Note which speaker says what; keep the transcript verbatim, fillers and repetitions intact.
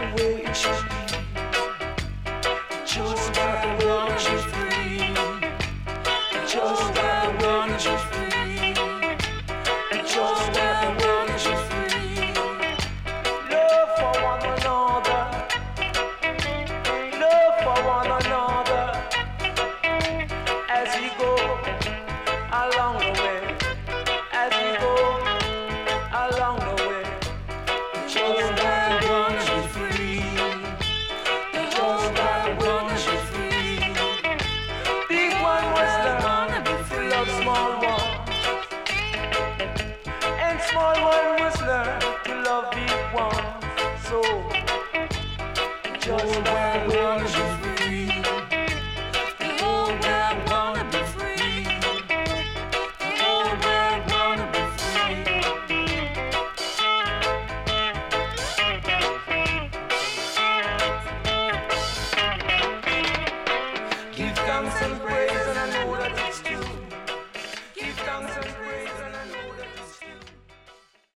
Speaker 1: the way it should be. Just like I want you free. Just like I want you free. Just like I want you free. Love for one another. Love for one another. As we go along the way. As we go along the way. Just like I want you free. Just like I want you free. Big one was learn to love small one. And small one was learn to love big one. So just like I want you free. The whole world wanna be free. The whole world wanna be free. Give thanks and praise, and I know that it's true. Give thanks and praise.